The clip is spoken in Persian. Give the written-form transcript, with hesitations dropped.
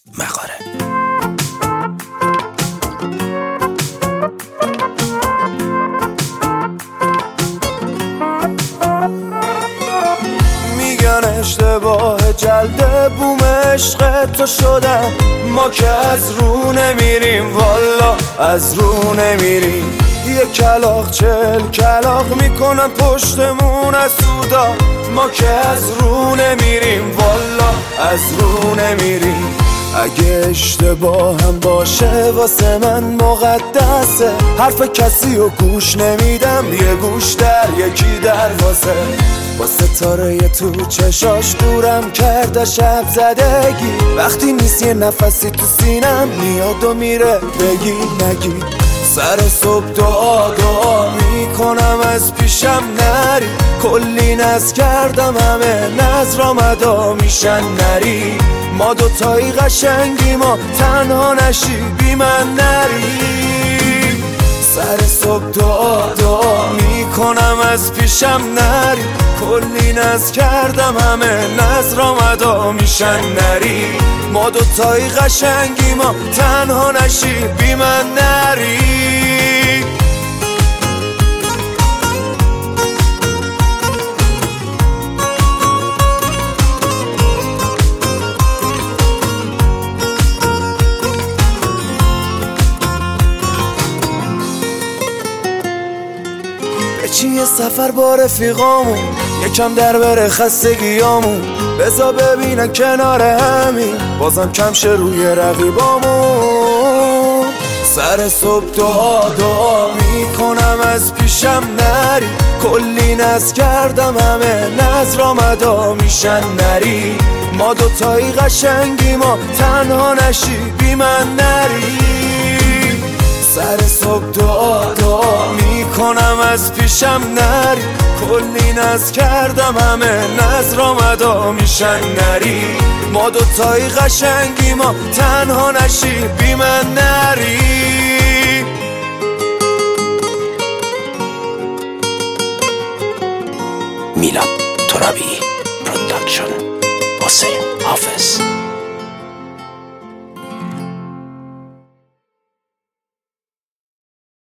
مغاره. میگن اشتباه جلده بوم عشق تو شدم، ما که از رو نمیریم، والا از رو نمیریم. یه کلاغ 40 کلاغ میکنن پشتمون از سودا، ما که از رو نمیریم، والا از رو نمیریم. اگه اشتباه هم باشه واسه من مقدسه، حرف کسی رو گوش نمیدم، یه گوش در یکی دروازه. با ستاره تو چشاش دورم کرده شب زدگی، وقتی نیست یه نفسی تو سینم میاد و میره بگی نگی. سر صبح دعا میکنم از پیشم نری، کلی نز کردم همه نظر مدا میشن نری. ما دوتایی قشنگی، ما تنها نشی بی من نری. سر صبح دعا میکنم از پیشم نری، کلی نز کردم همه نظر مدا میشن نری. ما دوتایی قشنگی، ما تنها نشی بی من نری. چیه سفر با رفیقامون، یکم در بره خستگیامون، بذار ببینن کنار همین بازم کم شه روی رقیبامون. سر صبح دعا میکنم از پیشم نری، کلی نز کردم همه نظر مدا میشن نری. ما دوتایی قشنگی، ما تنها نشی بی من نری. سر صبح دعا میکنم از پیشم نری، کلی نز کردم همه نظر مدا میشن نری. ما دوتایی قشنگی، ما تنها نشی بی من نری. میلاد ترابی پروداکشن، حسین حافظ.